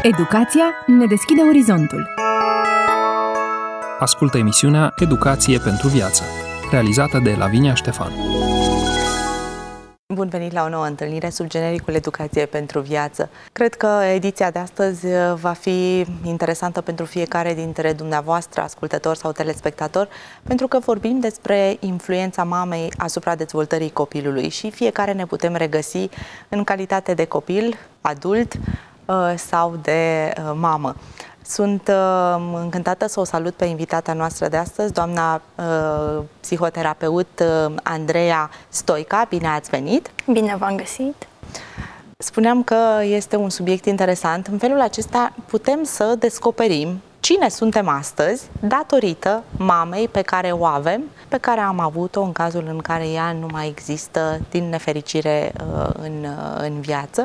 Educația ne deschide orizontul. Ascultă emisiunea Educație pentru viață, realizată de Lavinia Ștefan. Bun venit la o nouă întâlnire sub genericul Educație pentru viață. Cred că ediția de astăzi va fi interesantă pentru fiecare dintre dumneavoastră, ascultători sau telespectatori, pentru că vorbim despre influența mamei asupra dezvoltării copilului și fiecare ne putem regăsi în calitate de copil, adult sau de mamă. Sunt încântată să o salut pe invitata noastră de astăzi, doamna psihoterapeut Andreea Stoica. Bine ați venit! Bine v-am găsit! Spuneam că este un subiect interesant. În felul acesta putem să descoperim cine suntem astăzi datorită mamei pe care o avem, pe care am avut-o în cazul în care ea nu mai există, din nefericire, în viață.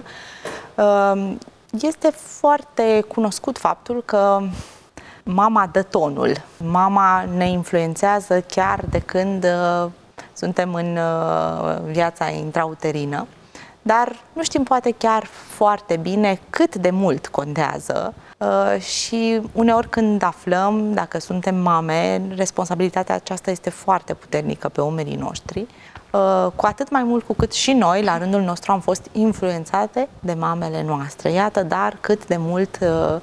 Este foarte cunoscut faptul că mama dă tonul. Mama ne influențează chiar de când suntem în viața intrauterină, dar nu știm poate chiar foarte bine cât de mult contează și uneori când aflăm, dacă suntem mame, responsabilitatea aceasta este foarte puternică pe umerii noștri. Cu atât mai mult cu cât și noi, la rândul nostru, am fost influențate de mamele noastre. Iată, dar cât de mult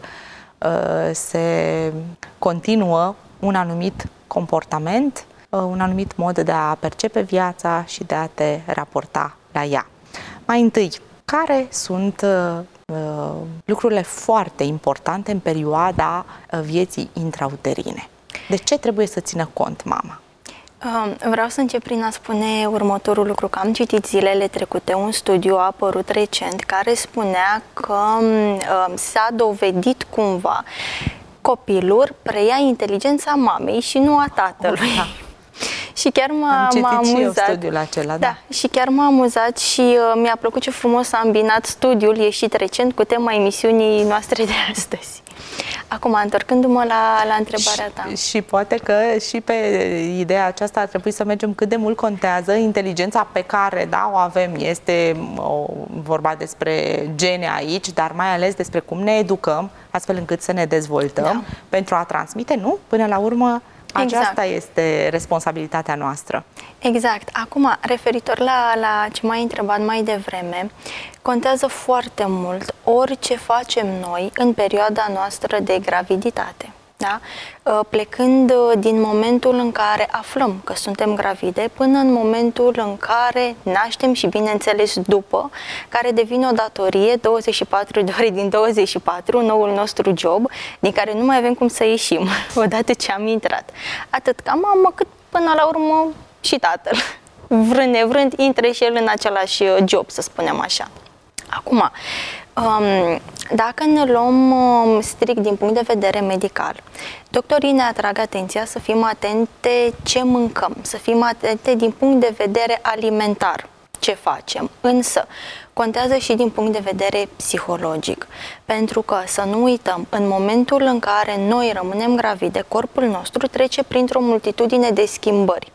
se continuă un anumit comportament, un anumit mod de a percepe viața și de a te raporta la ea. Mai întâi, care sunt lucrurile foarte importante în perioada vieții intrauterine? De ce trebuie să țină cont mama? Vreau să încep prin a spune următorul lucru, că am citit zilele trecute un studiu a apărut recent care spunea că s-a dovedit cumva copilul preia inteligența mamei și nu a tatălui. Și chiar m-a amuzat. Studiul acela, da. Și chiar m-a amuzat și mi-a plăcut ce frumos a îmbinat studiul ieșit recent cu tema emisiunii noastre de astăzi. Acum, întorcându-mă la întrebarea ta. Și poate că și pe ideea aceasta ar trebui să mergem cât de mult contează inteligența pe care, da, o avem. Este vorba despre gene aici, dar mai ales despre cum ne educăm, astfel încât să ne dezvoltăm pentru a transmite, nu? Până la urmă, aceasta este responsabilitatea noastră. Exact. Acum, referitor la ce m-ai întrebat mai devreme, contează foarte mult orice facem noi în perioada noastră de graviditate. Da? Plecând din momentul în care aflăm că suntem gravide până în momentul în care naștem și, bineînțeles, după, care devine o datorie 24 de ore din 24, noul nostru job, din care nu mai avem cum să ieșim odată ce am intrat. Atât ca mamă, cât până la urmă și tatăl. Vrând nevrând, intre și el în același job, să spunem așa. Acum, dacă ne luăm strict din punct de vedere medical, doctorii ne atrag atenția să fim atente ce mâncăm, să fim atente din punct de vedere alimentar ce facem, însă contează și din punct de vedere psihologic, pentru că să nu uităm, în momentul în care noi rămânem gravide, corpul nostru trece printr-o multitudine de schimbări,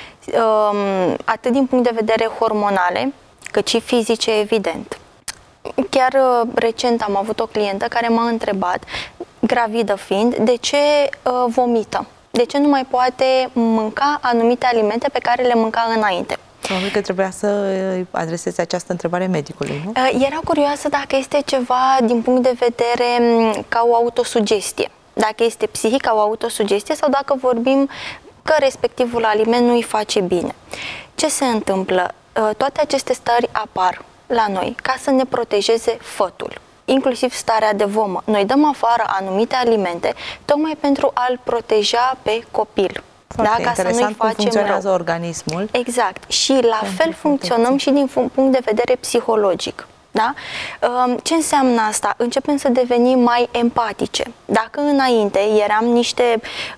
atât din punct de vedere hormonale, cât și fizice, evident. Chiar recent am avut o clientă care m-a întrebat, gravidă fiind, de ce vomită? De ce nu mai poate mânca anumite alimente pe care le mânca înainte? Probabil că trebuia să adresezi această întrebare medicului, nu? Era curioasă dacă este ceva din punct de vedere ca o autosugestie. Dacă este psihic ca o autosugestie sau dacă vorbim că respectivul aliment nu îi face bine. Ce se întâmplă? Toate aceste stări apar la noi ca să ne protejeze fătul, inclusiv starea de vomă. Noi dăm afară anumite alimente tocmai pentru a-l proteja pe copil. Foarte interesant cum funcționează organismul. Exact. Și la fel funcționăm și din punct de vedere psihologic. Da? Ce înseamnă asta? Începem să devenim mai empatice. Dacă înainte eram niște,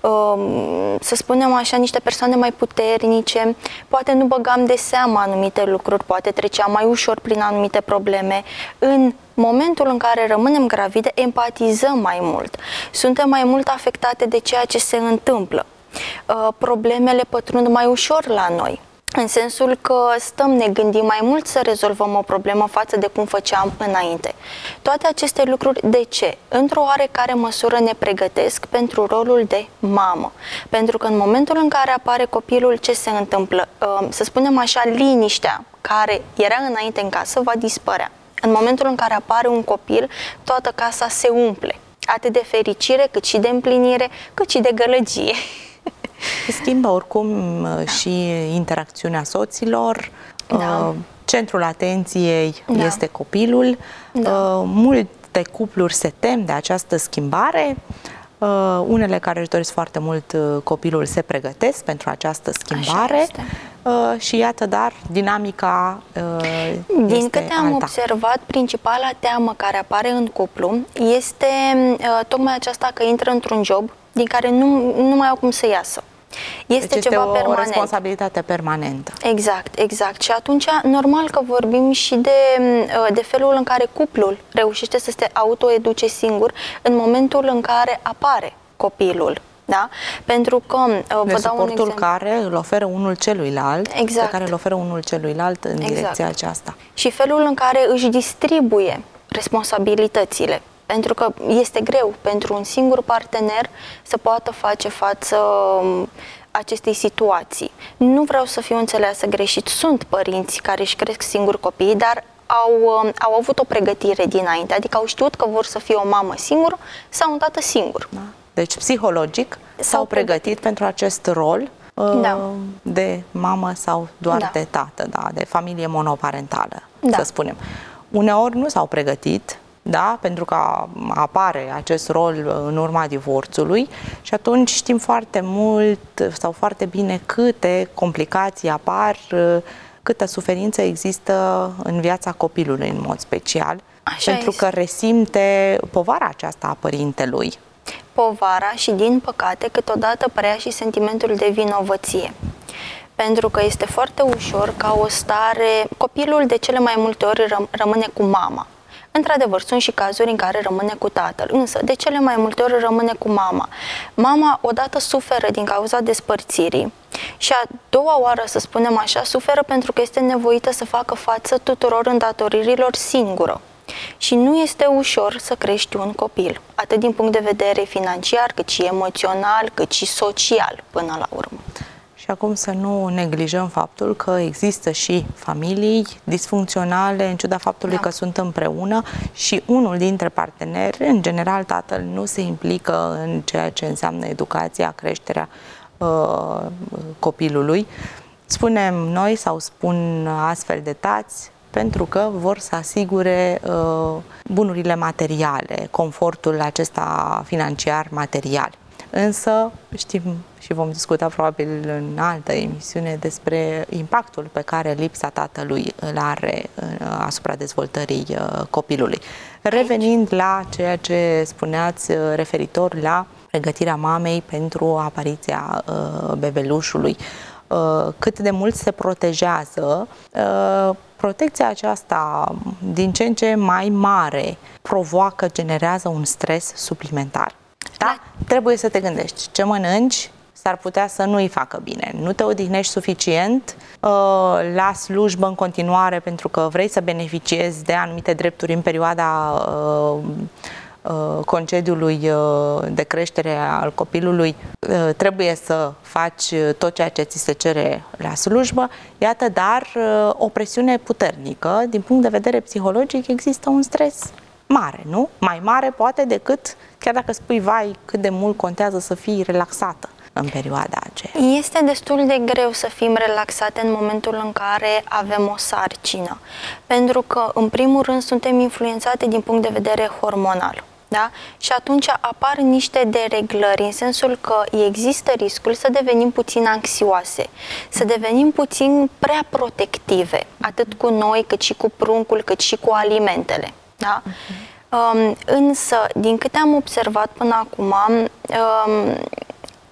să spunem așa, niște persoane mai puternice, poate nu băgam de seamă anumite lucruri, poate treceam mai ușor prin anumite probleme, în momentul în care rămânem gravide, empatizăm mai mult. Suntem mai mult afectate de ceea ce se întâmplă. Problemele pătrund mai ușor la noi. În sensul că ne gândim mai mult să rezolvăm o problemă față de cum făceam înainte. Toate aceste lucruri, de ce? Într-o oarecare măsură ne pregătesc pentru rolul de mamă. Pentru că în momentul în care apare copilul, ce se întâmplă? Să spunem așa, liniștea care era înainte în casă va dispărea. În momentul în care apare un copil, toată casa se umple. Atât de fericire, cât și de împlinire, cât și de gălăgie. Schimbă oricum și interacțiunea soților, centrul atenției este copilul, multe cupluri se tem de această schimbare, unele care își doresc foarte mult copilul se pregătesc pentru această schimbare și iată, dar dinamica din câte am observat, principala teamă care apare în cuplu este tocmai aceasta că intră într-un job din care nu mai au cum să iasă. Este ceva permanent. O responsabilitate permanentă. Exact. Și atunci, normal că vorbim și de felul în care cuplul reușește să se autoeduce singur în momentul în care apare copilul. Da? Pentru că, vă dau un exemplu. Care îl oferă unul celuilalt, pe care îl oferă unul celuilalt în direcția aceasta. Și felul în care își distribuie responsabilitățile. Pentru că este greu pentru un singur partener să poată face față acestei situații. Nu vreau să fiu înțeleasă greșit. Sunt părinți care își cresc singuri copiii, dar au avut o pregătire dinainte. Adică au știut că vor să fie o mamă singură sau un tată singur. Da. Deci, psihologic, s-au pregătit pentru acest rol de mamă sau doar de tată, de familie monoparentală, să spunem. Uneori nu s-au pregătit, pentru că apare acest rol în urma divorțului și atunci știm foarte mult sau foarte bine câte complicații apar, câtă suferință există în viața copilului în mod special, pentru că resimte povara aceasta a părintelui. Povara și, din păcate, câteodată preia și sentimentul de vinovăție. Pentru că este foarte ușor ca o stare... Copilul de cele mai multe ori rămâne cu mama. Într-adevăr, sunt și cazuri în care rămâne cu tatăl, însă de cele mai multe ori rămâne cu mama. Mama odată suferă din cauza despărțirii și a doua oară, să spunem așa, suferă pentru că este nevoită să facă față tuturor îndatoririlor singură. Și nu este ușor să crești un copil, atât din punct de vedere financiar, cât și emoțional, cât și social, până la urmă. Și acum să nu neglijăm faptul că există și familii disfuncționale, în ciuda faptului că sunt împreună și unul dintre parteneri, în general tatăl, nu se implică în ceea ce înseamnă educația, creșterea copilului. Spunem noi sau spun astfel de tați pentru că vor să asigure bunurile materiale, confortul acesta financiar material. Însă știm și vom discuta probabil în altă emisiune despre impactul pe care lipsa tatălui îl are asupra dezvoltării copilului. Revenind la ceea ce spuneați referitor la pregătirea mamei pentru apariția bebelușului, cât de mult se protejează, protecția aceasta din ce în ce mai mare generează un stres suplimentar. Da? Trebuie să te gândești ce mănânci, s-ar putea să nu-i facă bine. Nu te odihnești suficient la slujbă în continuare pentru că vrei să beneficiezi de anumite drepturi în perioada concediului de creștere al copilului, trebuie să faci tot ceea ce ți se cere la slujbă. Iată, dar o presiune puternică, din punct de vedere psihologic, există un stres mare, nu? Mai mare poate decât, chiar dacă spui, vai, cât de mult contează să fii relaxată în perioada aceea. Este destul de greu să fim relaxate în momentul în care avem o sarcină, pentru că, în primul rând, suntem influențate din punct de vedere hormonal. Da? Și atunci apar niște dereglări, în sensul că există riscul să devenim puțin anxioase, să devenim puțin prea protective, atât cu noi, cât și cu pruncul, cât și cu alimentele. Da? Însă, din câte am observat până acum,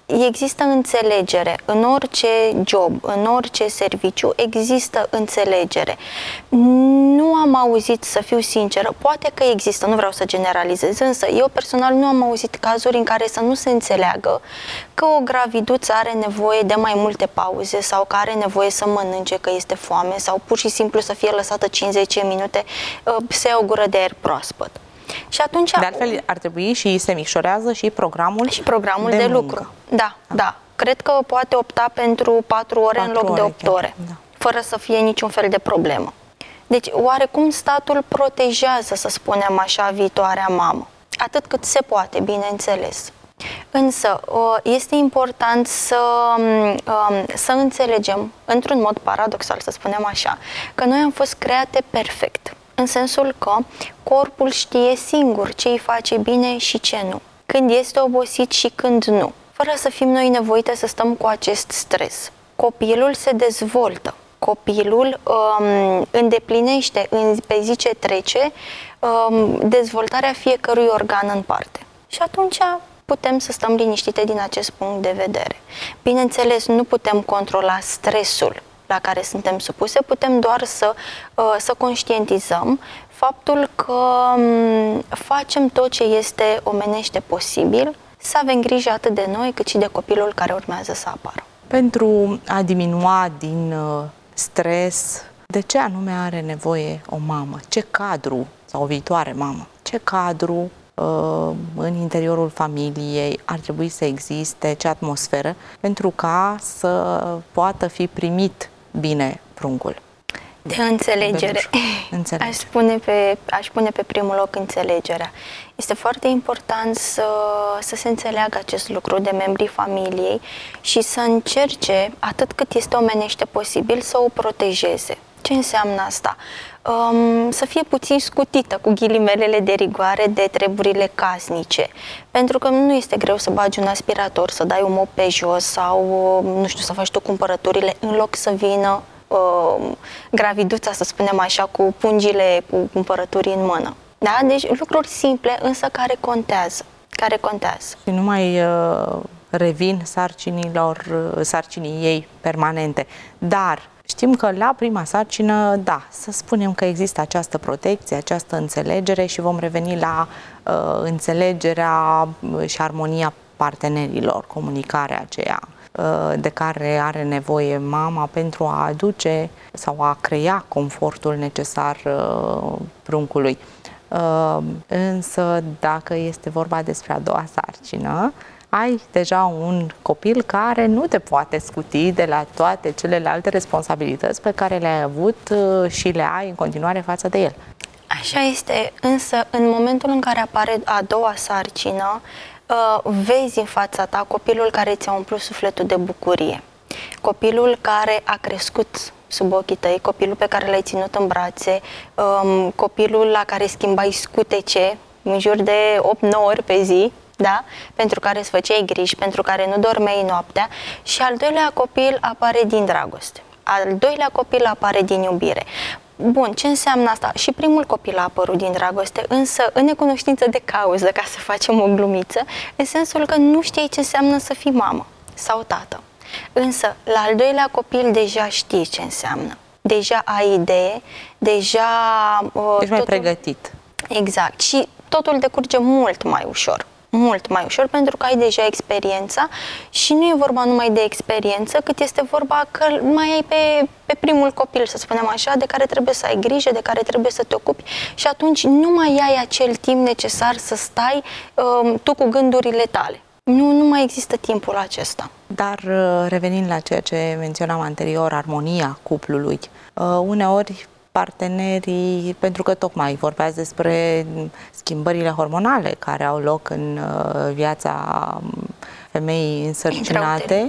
există înțelegere. În orice job, în orice serviciu, există înțelegere. Nu am auzit, să fiu sinceră, poate că există, nu vreau să generalizez, însă eu personal nu am auzit cazuri în care să nu se înțeleagă că o graviduță are nevoie de mai multe pauze sau că are nevoie să mănânce, că este foame sau pur și simplu să fie lăsată 5-10 minute să ia o gură de aer proaspăt. Și atunci, de altfel, ar trebui și se micșorează și programul de lucru. Da. Cred că poate opta pentru 4 ore în loc de 8 ore, fără să fie niciun fel de problemă. Deci, oarecum statul protejează, să spunem așa, viitoarea mamă. Atât cât se poate, bineînțeles. Însă, este important să înțelegem, într-un mod paradoxal, să spunem așa, că noi am fost create perfect. În sensul că corpul știe singur ce îi face bine și ce nu. Când este obosit și când nu. Fără să fim noi nevoite să stăm cu acest stres. Copilul se dezvoltă. Copilul îndeplinește pe zi ce trece dezvoltarea fiecărui organ în parte. Și atunci putem să stăm liniștite din acest punct de vedere. Bineînțeles, nu putem controla stresul la care suntem supuse, putem doar să conștientizăm faptul că facem tot ce este omenește posibil, să avem grijă atât de noi cât și de copilul care urmează să apară. Pentru a diminua din stres, de ce anume are nevoie o mamă? Ce cadru, sau o viitoare mamă, ce cadru în interiorul familiei ar trebui să existe, ce atmosferă, pentru ca să poată fi primit bine pruncul? De înțelegere. Aș pune pe primul loc înțelegerea. Este foarte important să se înțeleagă acest lucru de membrii familiei și să încerce, atât cât este omenește posibil, să o protejeze. Ce înseamnă asta? Să fie puțin scutită, cu ghilimelele de rigoare, de treburile casnice. Pentru că nu este greu să bagi un aspirator, să dai un mop pe jos sau, nu știu, să faci tu cumpărăturile, în loc să vină graviduța, să spunem așa, cu pungile, cu cumpărături în mână. Da? Deci lucruri simple, însă care contează. Și nu mai revin sarcinii ei permanente. Dar știm că la prima sarcină, da, să spunem că există această protecție, această înțelegere și vom reveni la înțelegerea și armonia partenerilor, comunicarea aceea de care are nevoie mama pentru a aduce sau a crea confortul necesar pruncului. Însă, dacă este vorba despre a doua sarcină, ai deja un copil care nu te poate scuti de la toate celelalte responsabilități pe care le-ai avut și le ai în continuare față de el. Așa este, însă în momentul în care apare a doua sarcină, vezi în fața ta copilul care ți-a umplut sufletul de bucurie, copilul care a crescut sub ochii tăi, copilul pe care l-ai ținut în brațe, copilul la care schimbai scutece în jur de 8-9 ori pe zi, da? Pentru care îți făceai griji, pentru care nu dormeai noaptea, și al doilea copil apare din dragoste. Al doilea copil apare din iubire. Bun, ce înseamnă asta? Și primul copil a apărut din dragoste, însă în necunoștință de cauză, ca să facem o glumiță, în sensul că nu știi ce înseamnă să fii mamă sau tată. Însă, la al doilea copil deja știi ce înseamnă. Deja ai idee, deja... Ești mai pregătit. Exact. Și totul decurge mult mai ușor. Mult mai ușor, pentru că ai deja experiența și nu e vorba numai de experiență, cât este vorba că mai ai pe primul copil, să spunem așa, de care trebuie să ai grijă, de care trebuie să te ocupi, și atunci nu mai ai acel timp necesar să stai tu cu gândurile tale. Nu mai există timpul acesta. Dar revenind la ceea ce menționam anterior, armonia cuplului, uneori partenerii, pentru că tocmai vorbeați despre schimbările hormonale care au loc în viața femeii însărcinate,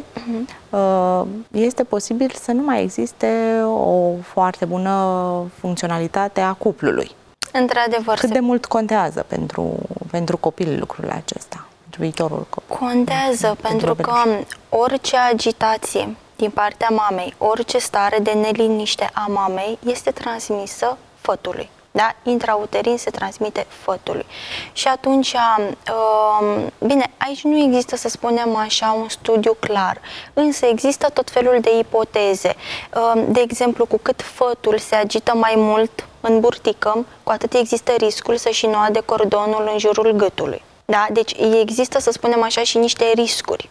este posibil să nu mai existe o foarte bună funcționalitate a cuplului. Într-adevăr. Cât de mult contează pentru copil lucrul acesta, pentru viitorul copil? Contează, pentru că orice agitație din partea mamei, orice stare de neliniște a mamei este transmisă fătului. Da? Intrauterin se transmite fătului. Și atunci, bine, aici nu există, să spunem așa, un studiu clar, însă există tot felul de ipoteze. De exemplu, cu cât fătul se agită mai mult în burtică, cu atât există riscul să-și înoade cordonul în jurul gâtului. Da? Deci există, să spunem așa, și niște riscuri.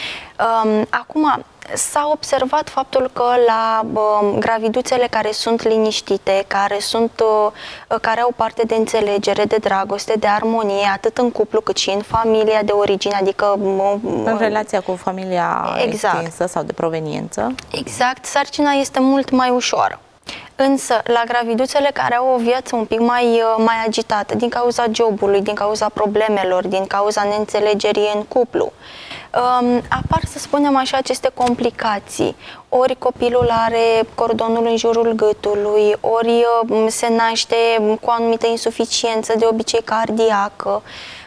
Acum, s-a observat faptul că la graviduțele care sunt liniștite, care au parte de înțelegere, de dragoste, de armonie, atât în cuplu cât și în familia de origine, adică în relația cu familia exact. extinsă sau de proveniență. Exact, sarcina este mult mai ușoară. Însă, la graviduțele care au o viață un pic mai agitată, din cauza jobului, din cauza problemelor, din cauza neînțelegerii în cuplu, apar, să spunem așa, aceste complicații. Ori copilul are cordonul în jurul gâtului, ori se naște cu o anumită insuficiență, de obicei cardiacă.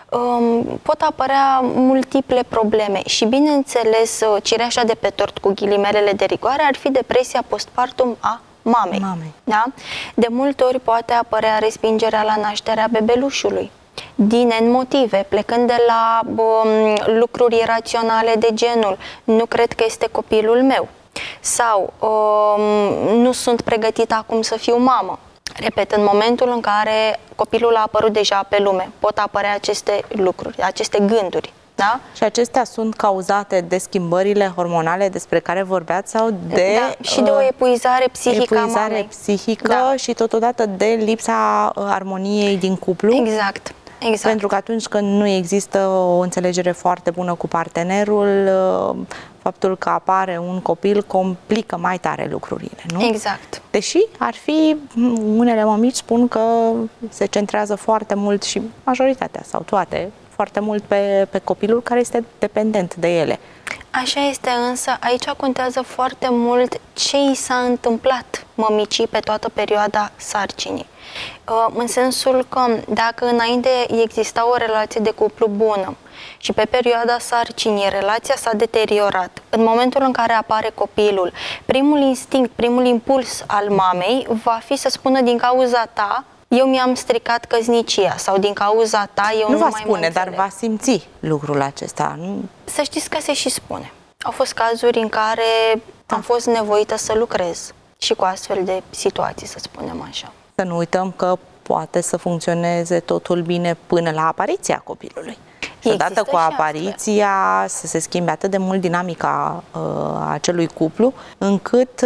Pot apărea multiple probleme și, bineînțeles, cireașa de pe tort, cu ghilimelele de rigoare, ar fi depresia postpartum a mamei. Da? De multe ori poate apărea respingerea la nașterea bebelușului, din N motive, plecând de la lucruri iraționale de genul nu cred că este copilul meu sau nu sunt pregătită acum să fiu mamă. Repet, în momentul în care copilul a apărut deja pe lume, pot apărea aceste lucruri, aceste gânduri. Da? Și acestea sunt cauzate de schimbările hormonale despre care vorbeați sau de... Da, și de o epuizare psihică a mamei. Psihică, da. Și totodată de lipsa armoniei din cuplu. Exact. Exact. Pentru că atunci când nu există o înțelegere foarte bună cu partenerul, faptul că apare un copil complică mai tare lucrurile, nu? Exact. Deși ar fi, unele mămici spun că se centrează foarte mult și majoritatea sau toate, foarte mult pe copilul care este dependent de ele. Așa este, însă aici contează foarte mult ce i s-a întâmplat mămicii pe toată perioada sarcinii. În sensul că dacă înainte exista o relație de cuplu bună și pe perioada sarcinii relația s-a deteriorat, în momentul în care apare copilul, primul instinct, primul impuls al mamei va fi să spună din cauza ta eu mi-am stricat căsnicia sau din cauza ta eu nu va mai spune, dar va simți lucrul acesta. Nu? Să știți că se și spune. Au fost cazuri în care am fost nevoită să lucrez și cu astfel de situații, să spunem așa. Să nu uităm că poate să funcționeze totul bine până la apariția copilului. Și odată cu apariția să se schimbe atât de mult dinamica acelui cuplu, încât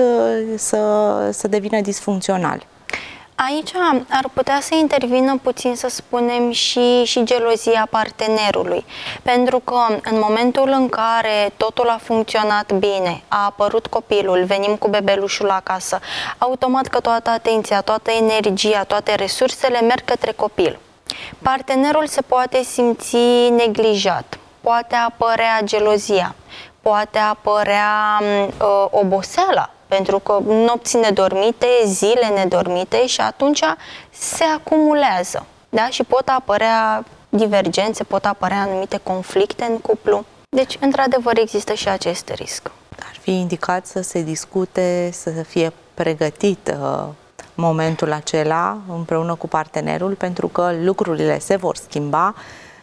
să devină disfuncțional. Aici ar putea să intervină puțin, să spunem, și gelozia partenerului. Pentru că în momentul în care totul a funcționat bine, a apărut copilul, venim cu bebelușul acasă, automat că toată atenția, toată energia, toate resursele merg către copil. Partenerul se poate simți neglijat, poate apărea gelozia, poate apărea oboseala, pentru că nopți nedormite, zile nedormite și atunci se acumulează. Da? Și pot apărea divergențe, pot apărea anumite conflicte în cuplu. Deci, într-adevăr, există și acest risc. Ar fi indicat să se discute, să fie pregătit momentul acela împreună cu partenerul, pentru că lucrurile se vor schimba.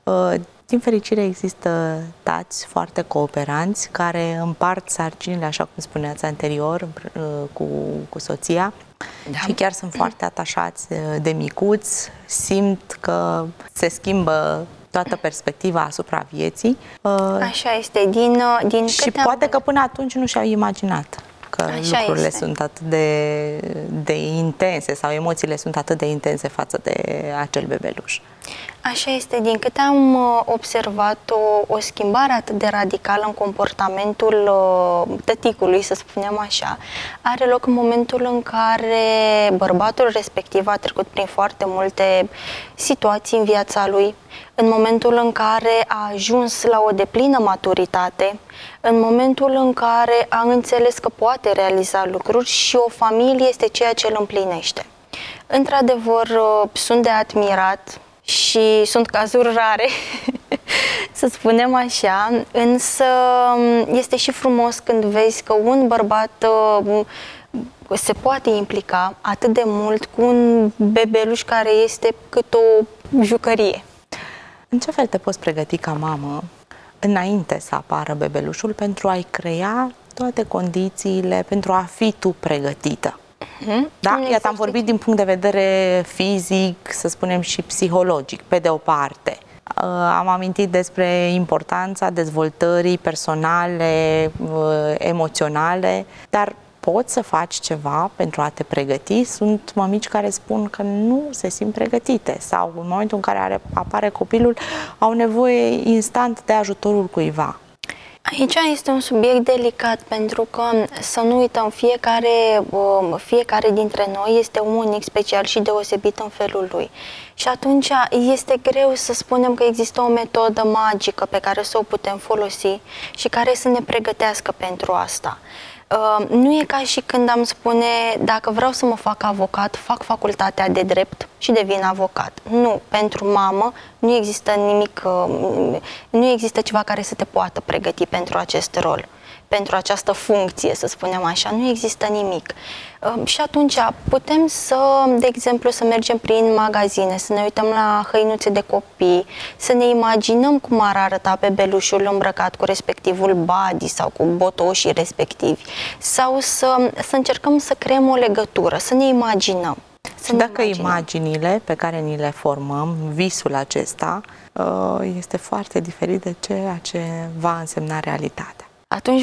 Din fericire există tați foarte cooperanți care împart sarcinile, așa cum spuneați anterior, cu soția, da. Și chiar sunt foarte atașați de micuți, simt că se schimbă toată perspectiva asupra vieții. Așa este, din și poate că până atunci nu și-au imaginat că așa lucrurile este. sunt atât de intense sau emoțiile sunt atât de intense față de acel bebeluș. Așa este, din câte am observat o schimbare atât de radicală în comportamentul tăticului, să spunem așa, are loc în momentul în care bărbatul respectiv a trecut prin foarte multe situații în viața lui, în momentul în care a ajuns la o deplină maturitate, în momentul în care a înțeles că poate realiza lucruri și o familie este ceea ce îl împlinește. Într-adevăr, sunt de admirat și sunt cazuri rare, să spunem așa, însă este și frumos când vezi că un bărbat se poate implica atât de mult cu un bebeluș care este cât o jucărie. În ce fel te poți pregăti ca mamă înainte să apară bebelușul pentru a-i crea toate condițiile pentru a fi tu pregătită? Da? Iată, am vorbit din punct de vedere fizic, să spunem și psihologic, pe de o parte. Am amintit despre importanța dezvoltării personale, emoționale, dar poți să faci ceva pentru a te pregăti? Sunt mămici care spun că nu se simt pregătite sau în momentul în care apare copilul au nevoie instant de ajutorul cuiva. Aici este un subiect delicat pentru că, să nu uităm, fiecare dintre noi este unic, special și deosebit în felul lui. Și atunci este greu să spunem că există o metodă magică pe care să o putem folosi și care să ne pregătească pentru asta. Nu e ca și când am spune, dacă vreau să mă fac avocat, fac facultatea de drept și devin avocat. Nu, pentru mamă nu există nimic, nu există ceva care să te poată pregăti pentru acest rol, pentru această funcție, să spunem așa, nu există nimic. Și atunci putem să, de exemplu, să mergem prin magazine, să ne uităm la hăinuțe de copii, să ne imaginăm cum ar arăta bebelușul îmbrăcat cu respectivul body sau cu botoșii respectivi, sau să încercăm să creăm o legătură, să ne imaginăm. Și dacă imaginile pe care ni le formăm, visul acesta, este foarte diferit de ceea ce va însemna realitatea, atunci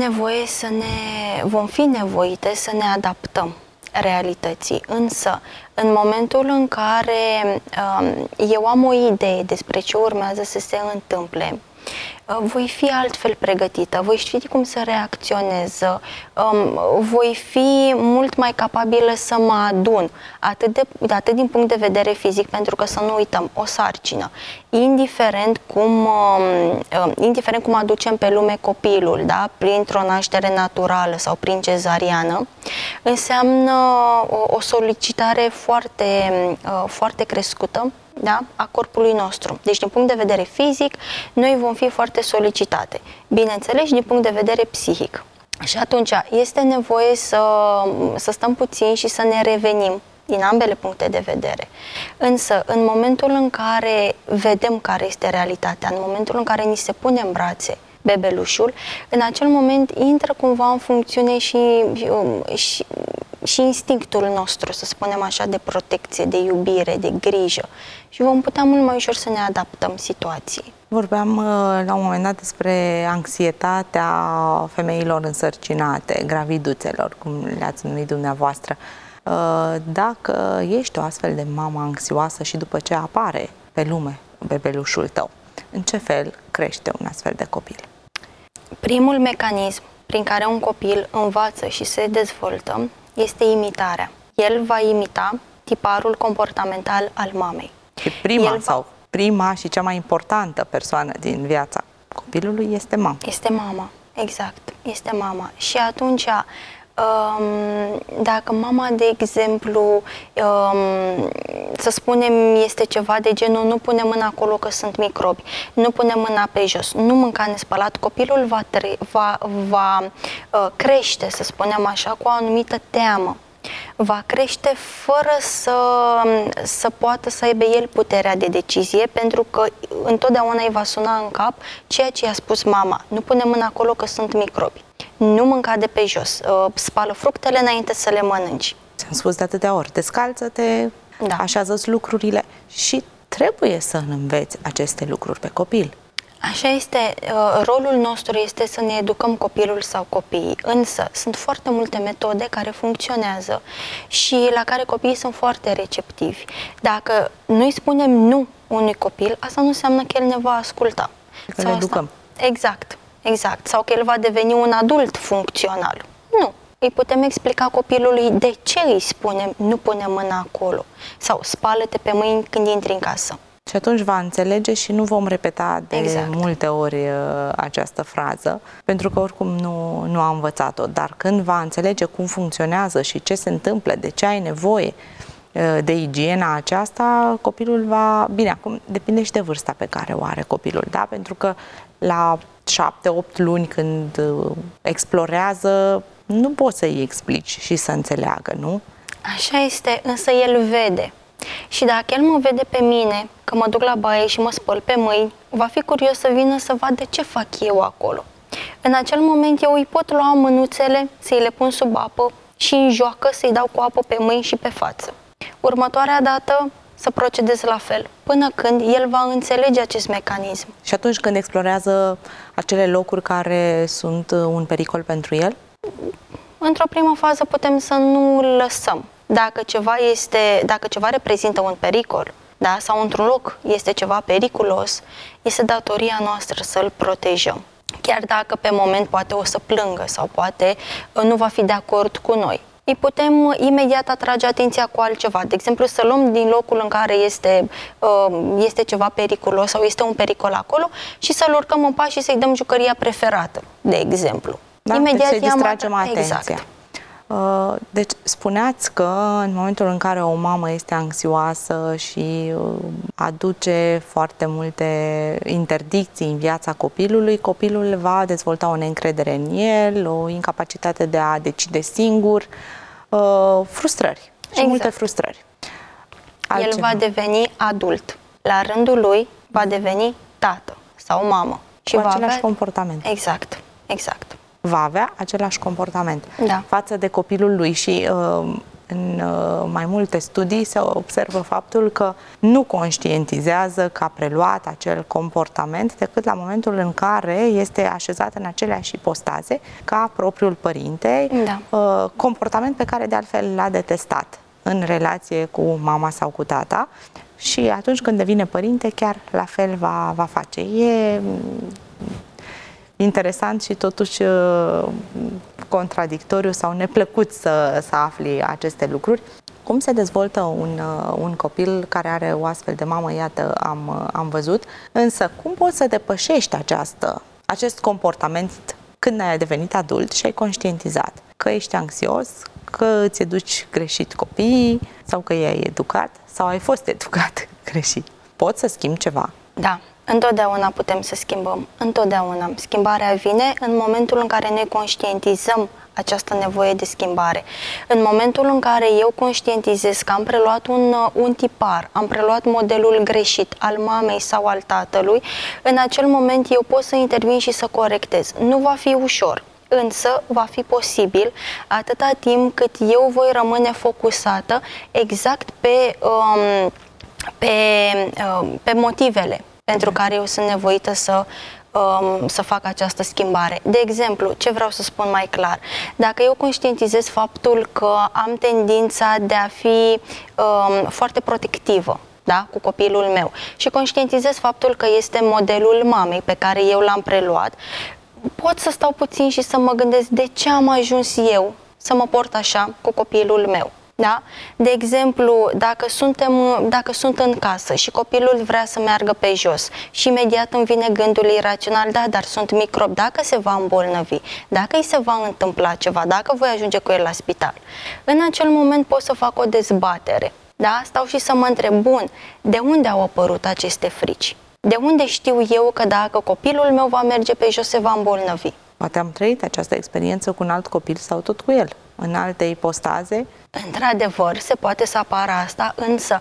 vom fi nevoite să ne adaptăm realității. Însă, în momentul în care eu am o idee despre ce urmează să se întâmple, voi fi altfel pregătită, voi ști cum să reacționez, voi fi mult mai capabilă să mă adun, atât din punct de vedere fizic, pentru că să nu uităm, o sarcină, indiferent cum aducem pe lume copilul, da? Printr-o naștere naturală sau prin cezariană, înseamnă o solicitare foarte crescută, da? A corpului nostru. Deci, din punct de vedere fizic, noi vom fi foarte solicitate. Bineînțeles, din punct de vedere psihic. Și atunci este nevoie să stăm puțin și să ne revenim din ambele puncte de vedere. Însă, în momentul în care vedem care este realitatea, în momentul în care ni se pune în brațe bebelușul, în acel moment intră cumva în funcțiune și instinctul nostru, să spunem așa, de protecție, de iubire, de grijă. Și vom putea mult mai ușor să ne adaptăm situației. Vorbeam la un moment dat despre anxietatea femeilor însărcinate, graviduțelor, cum le-ați numit dumneavoastră. Dacă ești o astfel de mamă anxioasă și după ce apare pe lume bebelușul tău, în ce fel crește un astfel de copil? Primul mecanism prin care un copil învață și se dezvoltă este imitarea. El va imita tiparul comportamental al mamei. Și prima și cea mai importantă persoană din viața copilului este mama. Este mama, exact, este mama. Și atunci, dacă mama, de exemplu, să spunem, este ceva de genul nu pune mâna acolo că sunt microbi, nu pune mâna pe jos, nu mânca nespălat, copilul va crește, să spunem așa, cu o anumită teamă. Va crește fără să poată să aibă el puterea de decizie, pentru că întotdeauna îi va suna în cap ceea ce i-a spus mama. Nu pune mâna acolo că sunt microbi. Nu mânca de pe jos. Spală fructele înainte să le mănânci. Ți-am spus de atâtea ori. Descalță-te, da. Așează-ți lucrurile și trebuie să înveți aceste lucruri pe copil. Așa este, rolul nostru este să ne educăm copilul sau copiii, însă sunt foarte multe metode care funcționează și la care copiii sunt foarte receptivi. Dacă noi spunem nu unui copil, asta nu înseamnă că el ne va asculta. Că ne educăm. Exact. Sau că el va deveni un adult funcțional. Nu. Îi putem explica copilului de ce îi spunem nu pune mâna acolo sau spală-te pe mâini când intri în casă. Și atunci va înțelege și nu vom repeta de multe ori această frază, pentru că oricum nu a învățat-o. Dar când va înțelege cum funcționează și ce se întâmplă, de ce ai nevoie de igiena aceasta, copilul va... Bine, acum depinde și de vârsta pe care o are copilul, da? Pentru că la 7-8 luni, când explorează, nu poți să-i explici și să înțeleagă, nu? Așa este, însă el vede. Și dacă el mă vede pe mine, că mă duc la baie și mă spăl pe mâini, va fi curios să vină să vadă ce fac eu acolo. În acel moment eu îi pot lua mânuțele, să-i le pun sub apă și în joacă să-i dau cu apă pe mâini și pe față. Următoarea dată să procedez la fel, până când el va înțelege acest mecanism. Și atunci când explorează acele locuri care sunt un pericol pentru el? Într-o primă fază putem să nu îl lăsăm. Dacă ceva reprezintă un pericol, da, sau într-un loc este ceva periculos, este datoria noastră să-l protejăm. Chiar dacă pe moment poate o să plângă sau poate nu va fi de acord cu noi. Îi putem imediat atrage atenția cu altceva. De exemplu, să luăm din locul în care este ceva periculos sau este un pericol acolo și să-l urcăm în pas și să-i dăm jucăria preferată, de exemplu. Da? Imediat deci să-i distragem atenția. Exact. Deci spuneați că în momentul în care o mamă este anxioasă și aduce foarte multe interdicții în viața copilului, copilul va dezvolta o neîncredere în el, o incapacitate de a decide singur, frustrări și multe frustrări. El va deveni adult. La rândul lui va deveni tată sau mamă. Și cu același comportament. Exact. Va avea același comportament față de copilul lui și în mai multe studii se observă faptul că nu conștientizează că a preluat acel comportament decât la momentul în care este așezat în aceleași ipostaze ca propriul părinte, comportament pe care de altfel l-a detestat în relație cu mama sau cu tata și atunci când devine părinte chiar la fel va face. E interesant și totuși contradictoriu sau neplăcut să afli aceste lucruri. Cum se dezvoltă un copil care are o astfel de mamă, iată, am văzut, însă cum poți să depășești acest comportament când ai devenit adult și ai conștientizat că ești anxios, că îți educi greșit copiii sau că i-ai educat sau ai fost educat greșit? Poți să schimbi ceva? Da. Întotdeauna putem să schimbăm, întotdeauna. Schimbarea vine în momentul în care noi conștientizăm această nevoie de schimbare. În momentul în care eu conștientizez că am preluat un tipar, am preluat modelul greșit al mamei sau al tatălui, în acel moment eu pot să intervin și să corectez. Nu va fi ușor, însă va fi posibil atâta timp cât eu voi rămâne focusată exact pe motivele pentru care eu sunt nevoită să fac această schimbare. De exemplu, ce vreau să spun mai clar? Dacă eu conștientizez faptul că am tendința de a fi foarte protectivă, da, cu copilul meu și conștientizez faptul că este modelul mamei pe care eu l-am preluat, pot să stau puțin și să mă gândesc de ce am ajuns eu să mă port așa cu copilul meu. Da? De exemplu, dacă sunt în casă și copilul vrea să meargă pe jos și imediat îmi vine gândul irațional, da, dar sunt microbi, dacă se va îmbolnăvi, dacă îi se va întâmpla ceva, dacă voi ajunge cu el la spital, în acel moment pot să fac o dezbatere. Da? Stau și să mă întreb, bun, de unde au apărut aceste frici? De unde știu eu că dacă copilul meu va merge pe jos, se va îmbolnăvi? Poate am trăit această experiență cu un alt copil sau tot cu el, în alte ipostaze. Într-adevăr, se poate să apară asta, însă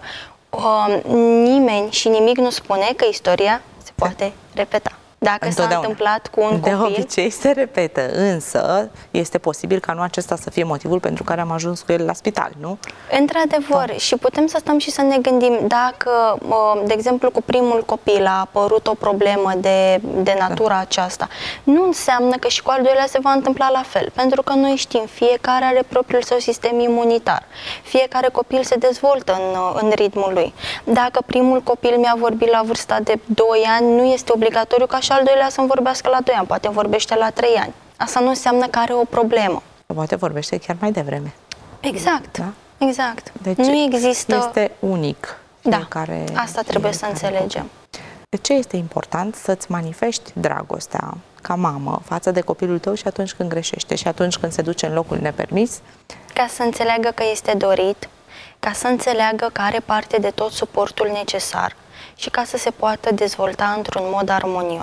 nimeni și nimic nu spune că istoria se poate repeta. Dacă s-a întâmplat cu un copil... De obicei se repetă, însă este posibil ca nu acesta să fie motivul pentru care am ajuns cu el la spital, nu? Într-adevăr, și putem să stăm și să ne gândim dacă, de exemplu, cu primul copil a apărut o problemă de natura aceasta. Nu înseamnă că și cu al doilea se va întâmpla la fel, pentru că noi știm, fiecare are propriul său sistem imunitar. Fiecare copil se dezvoltă în ritmul lui. Dacă primul copil mi-a vorbit la vârsta de 2 ani, nu este obligatoriu ca și al doilea să-mi vorbească la 2 ani, poate vorbește la 3 ani. Asta nu înseamnă că are o problemă. Poate vorbește chiar mai devreme. Exact, da? Exact. Deci nu există... este unic. Fiecare, da, asta trebuie să înțelegem. De ce este important să-ți manifesti dragostea ca mamă față de copilul tău și atunci când greșește și atunci când se duce în locul nepermis? Ca să înțeleagă că este dorit, ca să înțeleagă că are parte de tot suportul necesar și ca să se poată dezvolta într-un mod armonios.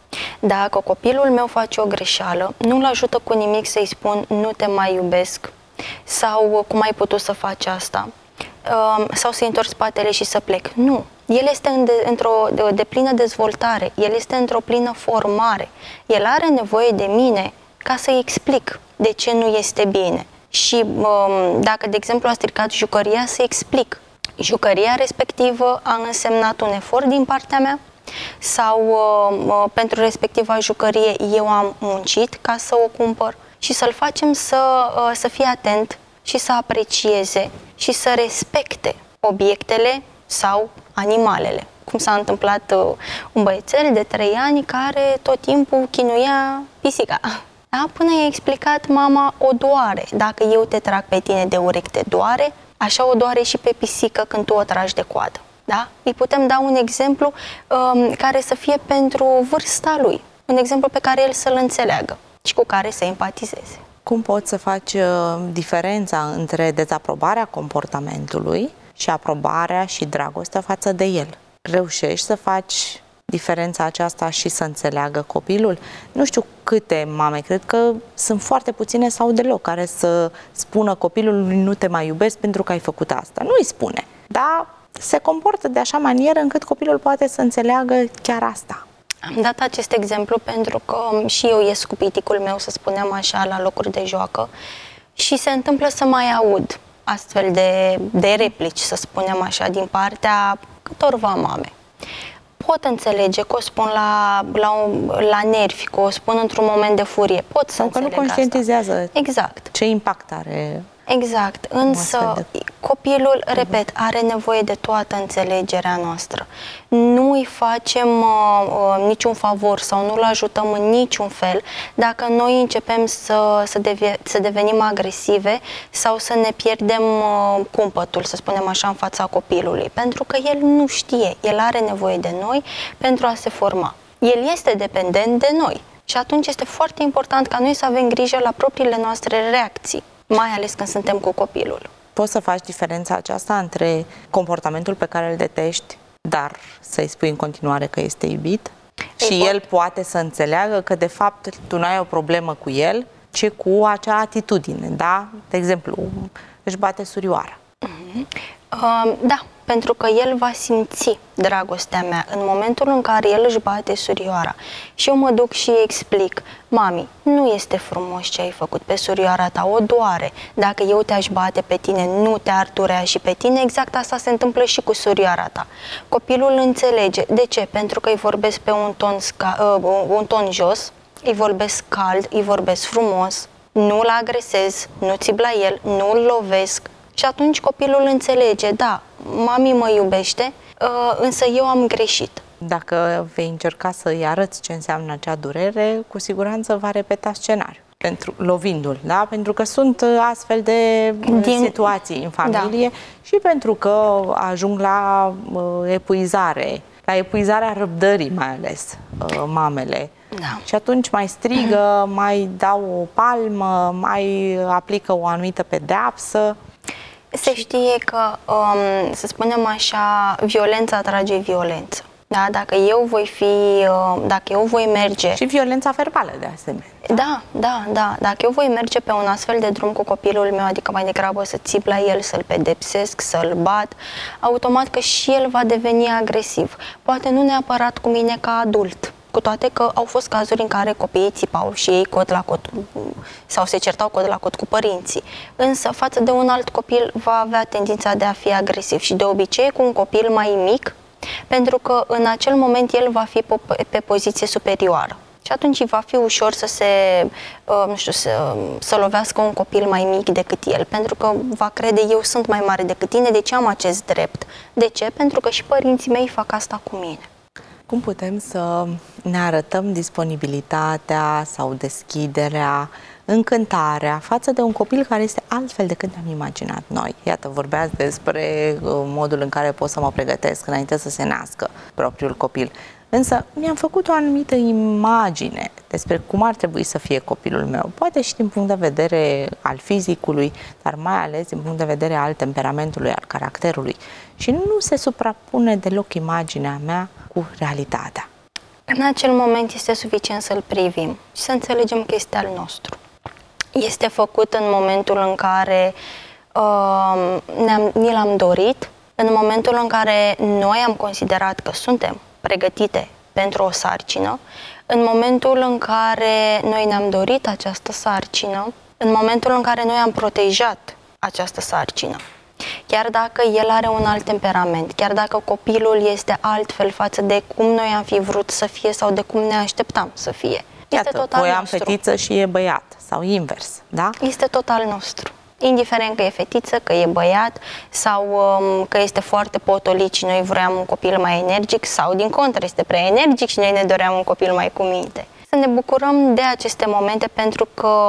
Dacă copilul meu face o greșeală, nu-l ajută cu nimic să-i spun nu te mai iubesc sau cum ai putut să faci asta sau să-i întorc spatele și să plec. Nu. El este într-o deplină dezvoltare, el este într-o plină formare. El are nevoie de mine ca să-i explic de ce nu este bine. Și dacă, de exemplu, a stricat jucăria, să explic. Jucăria respectivă a însemnat un efort din partea mea sau pentru respectiva jucărie eu am muncit ca să o cumpăr și să-l facem să fie atent și să aprecieze și să respecte obiectele sau animalele. Cum s-a întâmplat un băiețel de 3 ani care tot timpul chinuia pisica. Da? Până i-a explicat, mama, o doare. Dacă eu te trag pe tine de urechi, te doare, așa o doare și pe pisică când tu o tragi de coadă. Da? Îi putem da un exemplu care să fie pentru vârsta lui. Un exemplu pe care el să-l înțeleagă și cu care să empatizeze. Cum poți să faci diferența între dezaprobarea comportamentului și aprobarea și dragostea față de el? Reușești să faci diferența aceasta și să înțeleagă copilul? Nu știu câte mame, cred că sunt foarte puține sau deloc, care să spună copilului nu te mai iubesc pentru că ai făcut asta. Nu îi spune, dar se comportă de așa manieră încât copilul poate să înțeleagă chiar asta. Am dat acest exemplu pentru că și eu ies cu piticul meu, să spunem așa, la locuri de joacă și se întâmplă să mai aud astfel de replici, să spunem așa, din partea câtorva mame. Pot înțelege că o spun la nervi, că o spun într-un moment de furie. Pot să înțeleg că nu conștientizează asta. Exact. Ce impact are. Exact, însă copilul, repet, are nevoie de toată înțelegerea noastră. Nu îi facem niciun favor sau nu îl ajutăm în niciun fel dacă noi începem să devenim agresive sau să ne pierdem cumpătul, să spunem așa, în fața copilului. Pentru că el nu știe, el are nevoie de noi pentru a se forma. El este dependent de noi și atunci este foarte important ca noi să avem grijă la propriile noastre reacții, mai ales când suntem cu copilul. Poți să faci diferența aceasta între comportamentul pe care îl detești, dar să-i spui în continuare că este iubit? Și el poate să înțeleagă că de fapt tu nu ai o problemă cu el, ci cu acea atitudine, da? De exemplu, își bate surioara. Da, pentru că el va simți dragostea mea în momentul în care el își bate surioara. Și eu mă duc și îi explic, mami, nu este frumos ce ai făcut pe surioara ta, o doare. Dacă eu te-aș bate pe tine, nu te-ar durea și pe tine, exact asta se întâmplă și cu surioara ta. Copilul înțelege. De ce? Pentru că îi vorbesc pe un ton jos, îi vorbesc cald, îi vorbesc frumos, nu-l agresez, nu țip la el, nu-l lovesc. Și atunci copilul înțelege, da, mami mă iubește, însă eu am greșit. Dacă vei încerca să-i arăți ce înseamnă acea durere, cu siguranță va repeta scenariul, lovindu-l, da? Pentru că sunt astfel de situații în familie, da. Și pentru că ajung la epuizare, la epuizarea răbdării mai ales mamele. Da. Și atunci mai strigă, mai dau o palmă, mai aplică o anumită pedeapsă. Se știe că, să spunem așa, violența atrage violență. Da? Dacă eu voi merge... Și violența verbală, de asemenea. Da. Dacă eu voi merge pe un astfel de drum cu copilul meu, adică mai degrabă să țip la el, să-l pedepsesc, să-l bat, automat că și el va deveni agresiv. Poate nu neapărat cu mine ca adult, cu toate că au fost cazuri în care copiii țipau și ei cot la cot sau se certau cot la cot cu părinții. Însă față de un alt copil va avea tendința de a fi agresiv și de obicei cu un copil mai mic, pentru că în acel moment el va fi pe poziție superioară. Și atunci va fi ușor să lovească un copil mai mic decât el, pentru că va crede eu sunt mai mare decât tine, deci am acest drept. De ce? Pentru că și părinții mei fac asta cu mine. Cum putem să ne arătăm disponibilitatea sau deschiderea, încântarea față de un copil care este altfel decât ne-am imaginat noi? Iată, vorbeați despre modul în care pot să mă pregătesc înainte să se nască propriul copil. Însă mi-am făcut o anumită imagine despre cum ar trebui să fie copilul meu, poate și din punct de vedere al fizicului, dar mai ales din punct de vedere al temperamentului, al caracterului. Și nu se suprapune deloc imaginea mea cu realitatea. În acel moment este suficient să-l privim și să înțelegem că este al nostru. Este făcut în momentul în care ni l-am dorit, în momentul în care noi am considerat că suntem pregătite pentru o sarcină, în momentul în care noi ne-am dorit această sarcină, în momentul în care noi am protejat această sarcină. Chiar dacă el are un alt temperament, chiar dacă copilul este altfel față de cum noi am fi vrut să fie sau de cum ne așteptam să fie. Este total voi am nostru. fetiță și e băiat sau invers, da? Este total nostru. Indiferent că e fetiță, că e băiat sau că este foarte potolit și noi vroiam un copil mai energic sau din contră este prea energic și noi ne doream un copil mai cu minte. Să ne bucurăm de aceste momente pentru că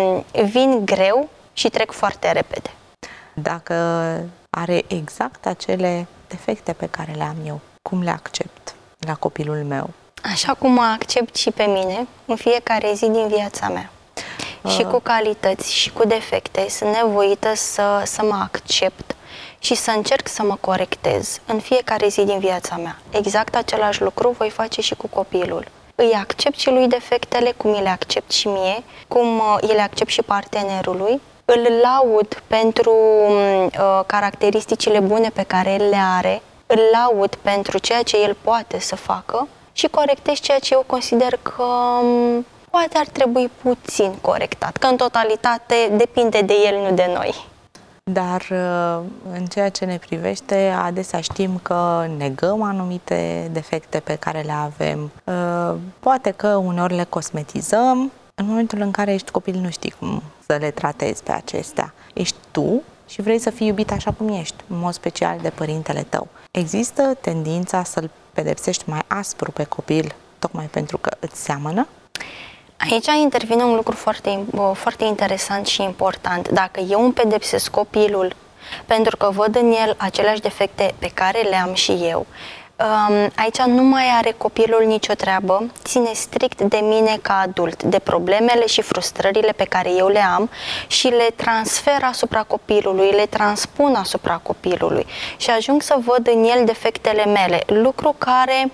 vin greu și trec foarte repede. Dacă are exact acele defecte pe care le am eu, cum le accept la copilul meu? Așa cum mă accept și pe mine în fiecare zi din viața mea. Și cu calități și cu defecte, sunt nevoită să mă accept și să încerc să mă corectez în fiecare zi din viața mea. Exact același lucru voi face și cu copilul. Îi accept și lui defectele, cum îi le accept și mie, cum îi le accept și partenerului. Îl laud pentru caracteristicile bune pe care el le are, îl laud pentru ceea ce el poate să facă și corectez ceea ce eu consider că poate ar trebui puțin corectat, că în totalitate depinde de el, nu de noi. Dar în ceea ce ne privește, adesea știm că negăm anumite defecte pe care le avem. Poate că uneori le cosmetizăm. În momentul în care ești copil, nu știi cum să le tratezi pe acestea. Ești tu și vrei să fii iubit așa cum ești, în mod special de părintele tău. Există tendința să-l pedepsești mai aspru pe copil, tocmai pentru că îți seamănă? Aici intervine un lucru foarte interesant și important. Dacă eu îmi pedepsesc copilul pentru că văd în el aceleași defecte pe care le am și eu, aici nu mai are copilul nicio treabă, ține strict de mine ca adult, de problemele și frustrările pe care eu le am și le transfer asupra copilului, le transpun asupra copilului și ajung să văd în el defectele mele, lucru care,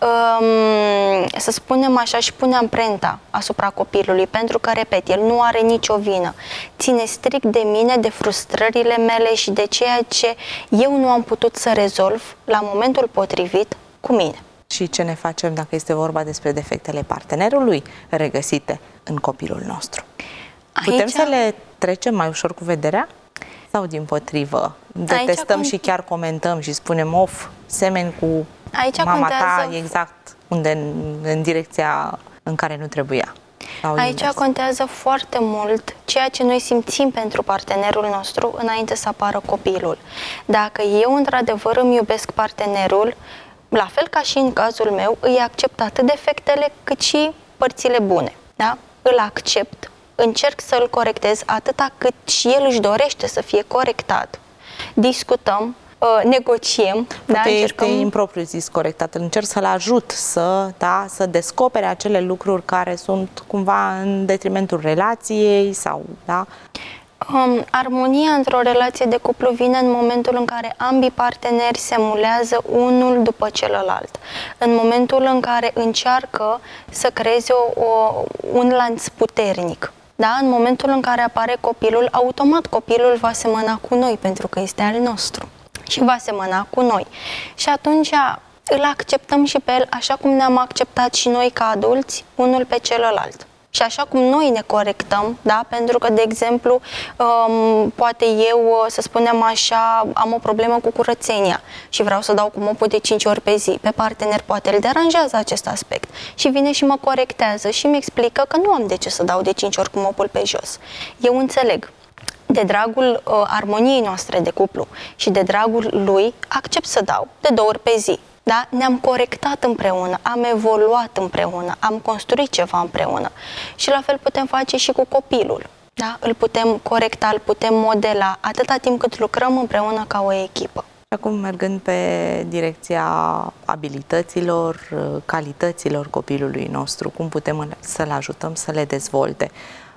să spunem așa, și pune amprenta asupra copilului, pentru că, repet, el nu are nicio vină. Ține strict de mine, de frustrările mele și de ceea ce eu nu am putut să rezolv la momentul potrivit cu mine. Și ce ne facem dacă este vorba despre defectele partenerului regăsite în copilul nostru? Putem să le trecem mai ușor cu vederea? Sau dimpotrivă? Detestăm și chiar comentăm și spunem, semeni cu mama ta exact în direcția în care nu trebuia. Aici contează foarte mult ceea ce noi simțim pentru partenerul nostru înainte să apară copilul. Dacă eu într-adevăr îmi iubesc partenerul, la fel ca și în cazul meu, îi accept atât defectele cât și părțile bune. Da? Îl accept, încerc să-l corectez atâta cât și el își dorește să fie corectat. Discutăm, negociem. Este impropriu zis corectat. Încerc să-l ajut să descopere acele lucruri care sunt cumva în detrimentul relației sau, da? Armonia într-o relație de cuplu vine în momentul în care ambii parteneri se emulează unul după celălalt. În momentul în care încearcă să creeze un lanț puternic. Da? În momentul în care apare copilul, automat copilul va semăna cu noi, pentru că este al nostru. Și va semăna cu noi. Și atunci îl acceptăm și pe el așa cum ne-am acceptat și noi ca adulți, unul pe celălalt. Și așa cum noi ne corectăm, da? Pentru că, de exemplu, poate eu, să spunem așa, am o problemă cu curățenia și vreau să dau cu mopul de 5 ori pe zi. Pe partener poate îl deranjează acest aspect și vine și mă corectează și mi explică că nu am de ce să dau de 5 ori cu mopul pe jos. Eu înțeleg. De dragul armoniei noastre de cuplu și de dragul lui, accept să dau de 2 ori pe zi. Da? Ne-am corectat împreună, am evoluat împreună, am construit ceva împreună. Și la fel putem face și cu copilul. Da? Îl putem corecta, îl putem modela, atâta timp cât lucrăm împreună ca o echipă. Acum, mergând pe direcția abilităților, calităților copilului nostru, cum putem să-l ajutăm să le dezvolte?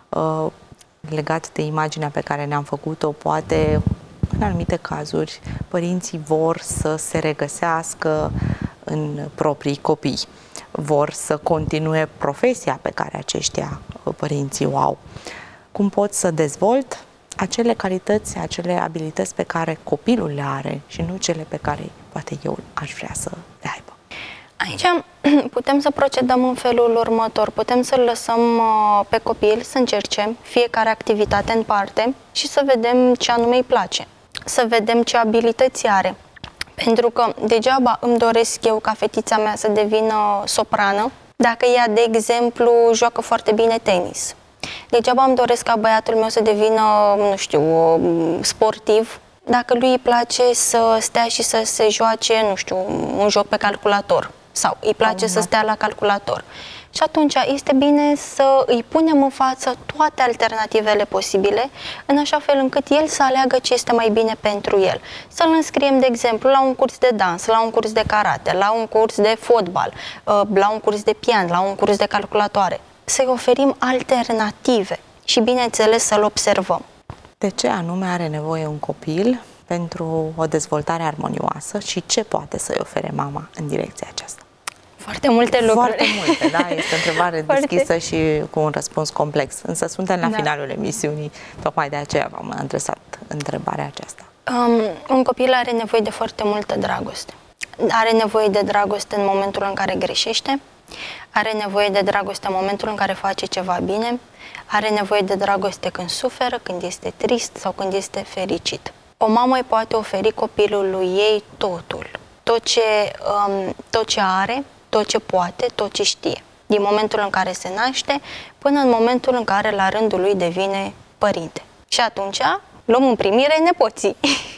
Legat de imaginea pe care ne-am făcut-o, poate în anumite cazuri părinții vor să se regăsească în proprii copii. Vor să continue profesia pe care aceștia părinții o au. Cum pot să dezvolt acele calități, acele abilități pe care copilul le are și nu cele pe care poate eu aș vrea să le aibă. Aici putem să procedăm în felul următor. Putem să-l lăsăm pe copil să încerce fiecare activitate în parte și să vedem ce anume îi place. Să vedem ce abilități are. Pentru că degeaba îmi doresc eu ca fetița mea să devină soprană dacă ea, de exemplu, joacă foarte bine tenis. Degeaba îmi doresc ca băiatul meu să devină, nu știu, sportiv dacă lui îi place să stea și să se joace, nu știu, un joc pe calculator sau îi place să stea la calculator. Și atunci este bine să îi punem în față toate alternativele posibile, în așa fel încât el să aleagă ce este mai bine pentru el. Să-l înscriem, de exemplu, la un curs de dans, la un curs de karate, la un curs de fotbal, la un curs de pian, la un curs de calculatoare. Să-i oferim alternative și, bineînțeles, să-l observăm. De ce anume are nevoie un copil pentru o dezvoltare armonioasă și ce poate să-i ofere mama în direcția aceasta? Foarte multe lucruri. Foarte multe, da? Este o întrebare deschisă și cu un răspuns complex. Însă suntem la finalul emisiunii, tocmai de aceea v-am adresat întrebarea aceasta. Un copil are nevoie de foarte multă dragoste. Are nevoie de dragoste în momentul în care greșește, are nevoie de dragoste în momentul în care face ceva bine, are nevoie de dragoste când suferă, când este trist sau când este fericit. O mamă îi poate oferi copilului ei totul, tot ce are, tot ce poate, tot ce știe, din momentul în care se naște până în momentul în care la rândul lui devine părinte. Și atunci luăm în primire nepoții.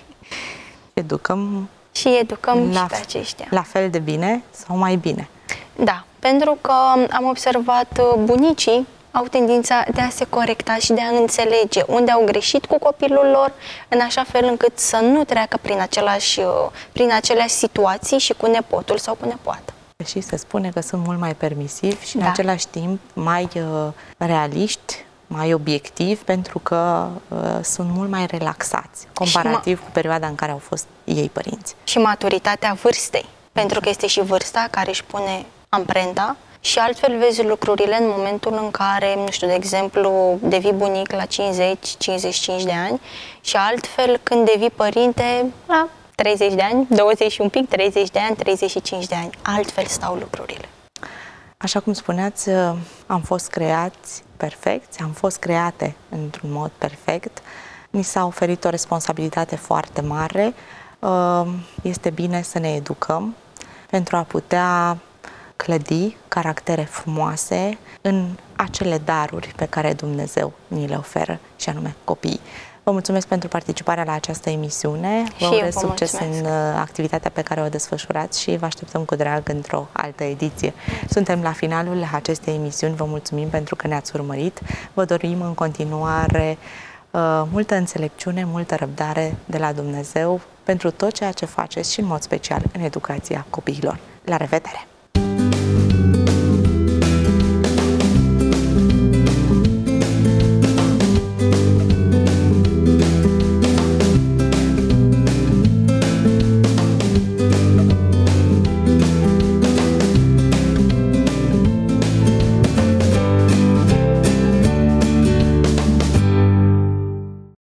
Educăm și pe aceștia. La fel de bine sau mai bine? Da, pentru că am observat bunicii au tendința de a se corecta și de a înțelege unde au greșit cu copilul lor, în așa fel încât să nu treacă prin aceleași situații și cu nepotul sau cu nepoata. Și se spune că sunt mult mai permisivi și în același timp mai realiști, mai obiectivi, pentru că sunt mult mai relaxați, comparativ cu perioada în care au fost ei părinți. Și maturitatea vârstei, pentru că este și vârsta care își pune amprenta și altfel vezi lucrurile în momentul în care, nu știu, de exemplu, devii bunic la 50-55 de ani și altfel când devii părinte la 30 de ani, 20 și un pic, 30 de ani, 35 de ani. Altfel stau lucrurile. Așa cum spuneați, am fost creați perfecți, am fost create într-un mod perfect. Ni s-a oferit o responsabilitate foarte mare. Este bine să ne educăm pentru a putea clădi caractere frumoase în acele daruri pe care Dumnezeu ni le oferă, și anume copiii. Vă mulțumesc pentru participarea la această emisiune. Vă urez succes în activitatea pe care o desfășurați și vă așteptăm cu drag într-o altă ediție. Suntem la finalul acestei emisiuni. Vă mulțumim pentru că ne-ați urmărit. Vă dorim în continuare multă înțelepciune, multă răbdare de la Dumnezeu pentru tot ceea ce faceți și în mod special în educația copiilor. La revedere!